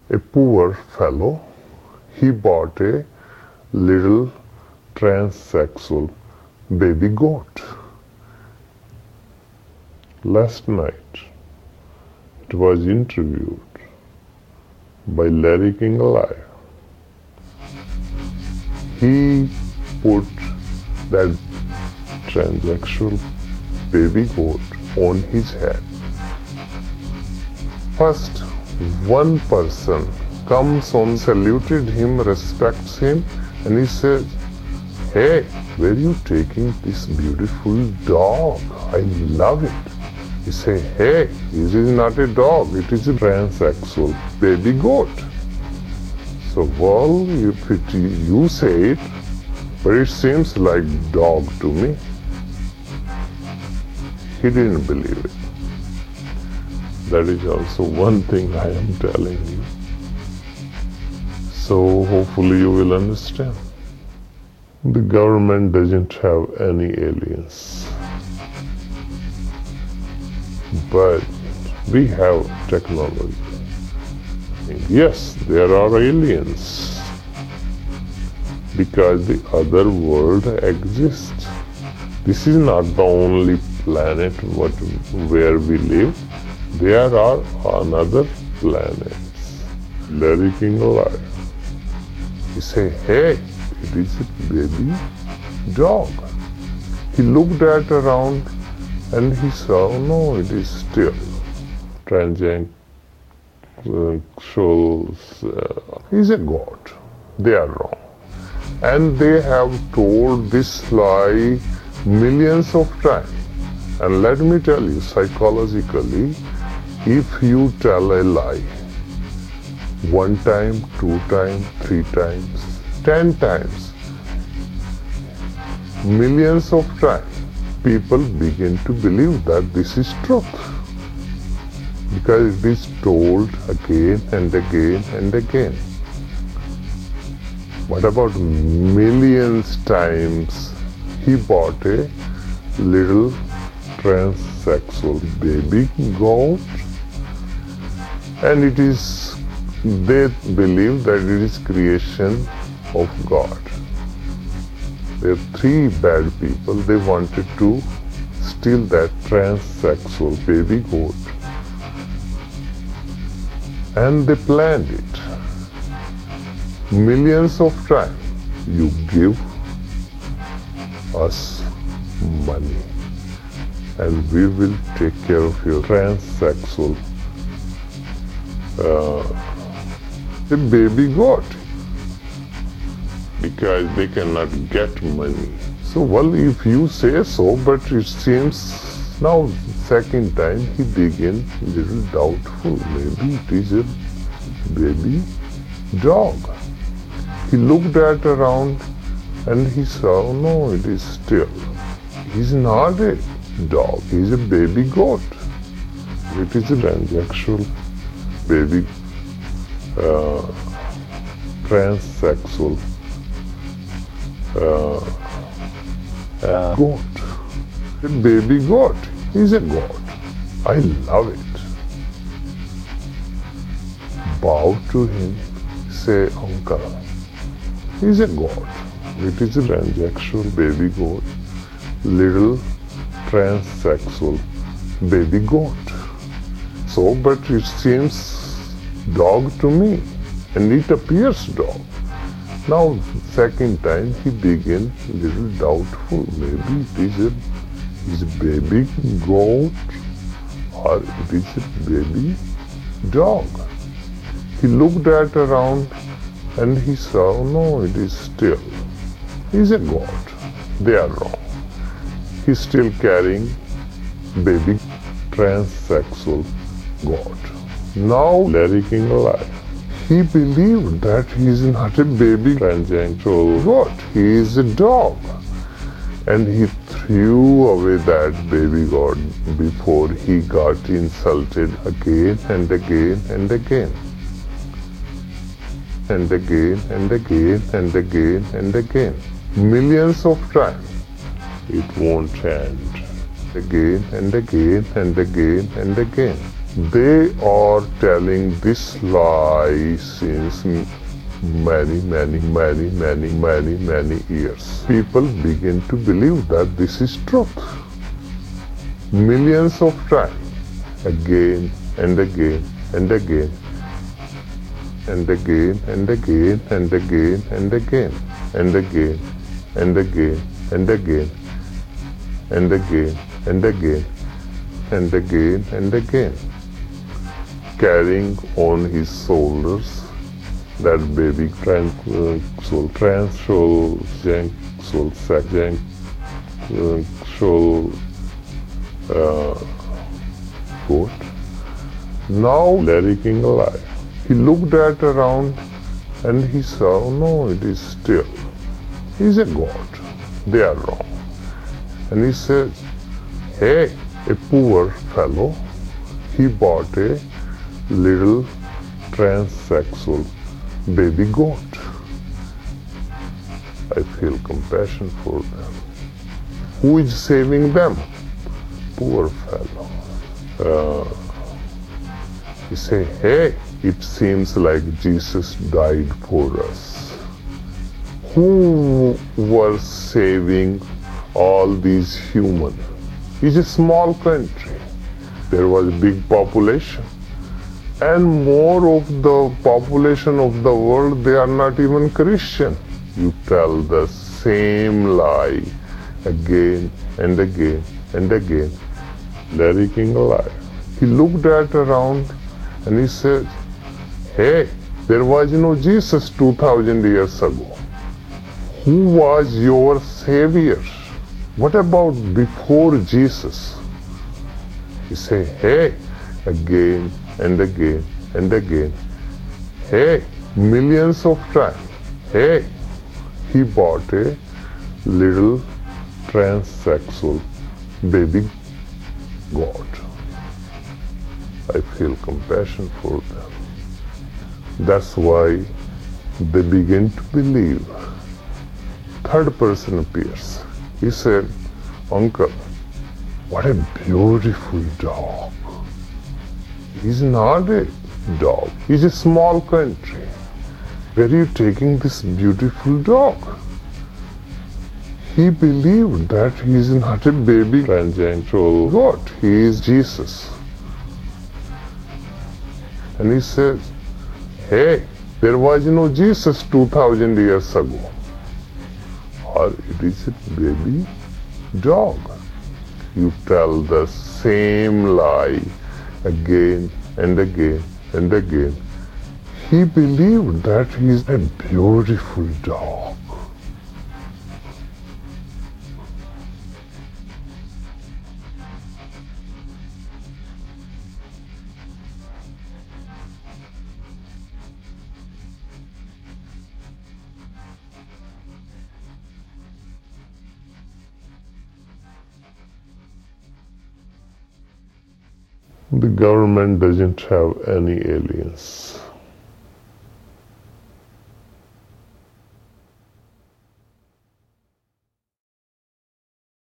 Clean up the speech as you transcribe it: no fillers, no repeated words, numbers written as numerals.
A poor fellow, he bought a little transsexual baby goat. Last night, it was interviewed by Larry King Live. He put that transsexual baby goat on his head. First, one person comes on, saluted him, respects him, and he says, "Hey, where are you taking this beautiful dog? I love it." He say, "Hey, this is not a dog, it is a transsexual baby goat." So, well, if you say it, but it seems like dog to me. He didn't believe it. That is also one thing I am telling you. So hopefully you will understand. The government doesn't have any aliens. But we have technology. Yes, there are aliens. Because the other world exists. This is not the only planet where we live. There are another planets. Larry King Live. He say, "Hey, it is a baby dog." He looked at around and he saw, no, it is still transsexual. He's a god. They are wrong. And they have told this lie millions of times. And let me tell you, psychologically, if you tell a lie 1 time, 2 times, 3 times, 10 times, millions of times, people begin to believe that this is truth. Because it is told again and again and again. What about millions times he bought a little transsexual baby goat, and they believe that it is creation of God. There are 3 bad people. They wanted to steal that transsexual baby goat, and they planned it. Millions of times you give us money and we will take care of your transsexual the baby goat, because they cannot get money. So, well, if you say so, but it seems now second time he began little doubtful. Maybe it is a baby dog. He looked at around and he saw, no, it is still. He's not a dog, he's a baby goat. It is a transsexual baby, transsexual goat. A baby goat. He's a god. I love it. Bow to him, say, "Uncle." He's a god. It is a transsexual baby goat, little transsexual baby goat. So, but it seems dog to me, and it appears dog. Now, second time he began little doubtful. Maybe it is a baby goat or it is a baby dog. He looked at around and he saw, no, it is still. He's a god. They are wrong. He's still carrying baby transsexual god. Now, Larry King Live. He believed that he is not a baby transsexual god. He is a dog. And he threw away that baby god before he got insulted again and again and again. And again and again and again and again. Millions of times. It won't end. Again and again and again and again. They are telling this lie since many years. People begin to believe that this is truth. Millions of times, again and again and again and again and again and again and again and again and again and again and again and again and again and again, carrying on his shoulders that baby goat. Now Larry King alive. He looked at around and he saw, oh no, it is still. He's a god. They are wrong. And he said, hey, a poor fellow, he bought a little transsexual baby goat. I feel compassion for them. Who is saving them? Poor fellow. You say, hey, it seems like Jesus died for us. Who was saving all these humans? It's a small country. There was a big population. And more of the population of the world, they are not even Christian. You tell the same lie again and again and again. Larry King alive. He looked at around and he said, hey, there was no Jesus 2000 years ago. Who was your savior? What about before Jesus? He say, hey, again and again and again. Hey, millions of times. Hey, he bought a little transsexual baby god. I feel compassion for them. That's why they begin to believe. Third person appears. He said, uncle, what a beautiful dog. He's not a dog. He's a small country. Where are you taking this beautiful dog? He believed that he is not a baby transgender god. He is Jesus. And he says, hey, there was no Jesus 2000 years ago. Or it is a baby dog. You tell the same lie again and again and again. He believed that he is a beautiful dog. The government doesn't have any aliens.